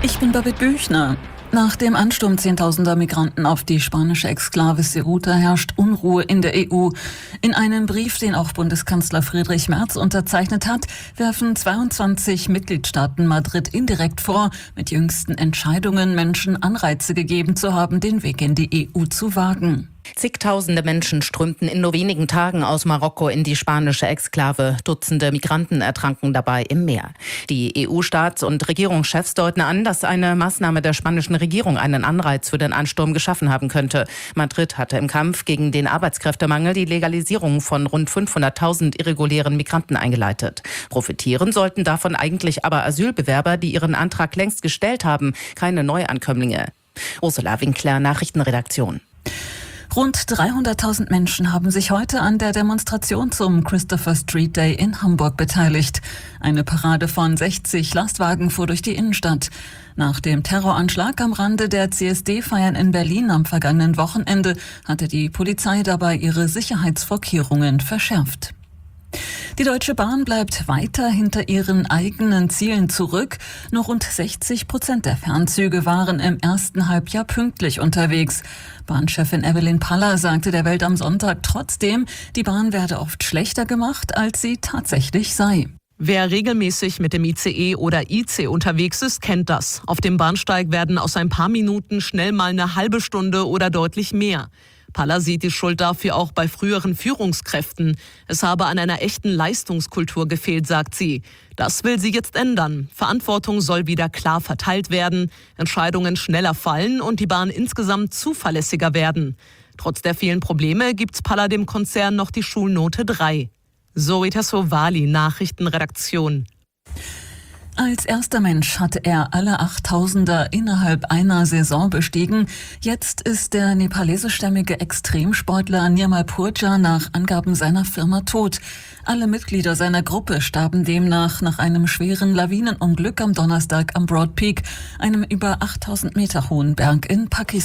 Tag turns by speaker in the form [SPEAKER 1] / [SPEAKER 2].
[SPEAKER 1] Ich bin Babette Büchner. Nach dem Ansturm zehntausender Migranten auf die spanische Exklave Ceuta herrscht Unruhe in der EU. In einem Brief, den auch Bundeskanzler Friedrich Merz unterzeichnet hat, werfen 22 Mitgliedstaaten Madrid indirekt vor, mit jüngsten Entscheidungen Menschen Anreize gegeben zu haben, den Weg in die EU zu wagen.
[SPEAKER 2] Zigtausende Menschen strömten in nur wenigen Tagen aus Marokko in die spanische Exklave. Dutzende Migranten ertranken dabei im Meer. Die EU-Staats- und Regierungschefs deuten an, dass eine Maßnahme der spanischen Regierung einen Anreiz für den Ansturm geschaffen haben könnte. Madrid hatte im Kampf gegen den Arbeitskräftemangel die Legalisierung von rund 500.000 irregulären Migranten eingeleitet. Profitieren sollten davon eigentlich aber Asylbewerber, die ihren Antrag längst gestellt haben, keine Neuankömmlinge. Ursula Winkler, Nachrichtenredaktion.
[SPEAKER 1] Rund 300.000 Menschen haben sich heute an der Demonstration zum Christopher Street Day in Hamburg beteiligt. Eine Parade von 60 Lastwagen fuhr durch die Innenstadt. Nach dem Terroranschlag am Rande der CSD-Feiern in Berlin am vergangenen Wochenende hatte die Polizei dabei ihre Sicherheitsvorkehrungen verschärft. Die Deutsche Bahn bleibt weiter hinter ihren eigenen Zielen zurück. Nur rund 60% der Fernzüge waren im ersten Halbjahr pünktlich unterwegs. Bahnchefin Evelyn Paller sagte der Welt am Sonntag trotzdem, die Bahn werde oft schlechter gemacht, als sie tatsächlich sei.
[SPEAKER 3] Wer regelmäßig mit dem ICE oder IC unterwegs ist, kennt das. Auf dem Bahnsteig werden aus ein paar Minuten schnell mal eine halbe Stunde oder deutlich mehr. Paller sieht die Schuld dafür auch bei früheren Führungskräften. Es habe an einer echten Leistungskultur gefehlt, sagt sie. Das will sie jetzt ändern. Verantwortung soll wieder klar verteilt werden, Entscheidungen schneller fallen und die Bahn insgesamt zuverlässiger werden. Trotz der vielen Probleme gibt Paller dem Konzern noch die Schulnote 3. Zoe Tassovali, Nachrichtenredaktion.
[SPEAKER 1] Als erster Mensch hatte er alle 8000er innerhalb einer Saison bestiegen. Jetzt ist der nepalesischstämmige Extremsportler Nirmal Purja nach Angaben seiner Firma tot. Alle Mitglieder seiner Gruppe starben demnach nach einem schweren Lawinenunglück am Donnerstag am Broad Peak, einem über 8000 Meter hohen Berg in Pakistan.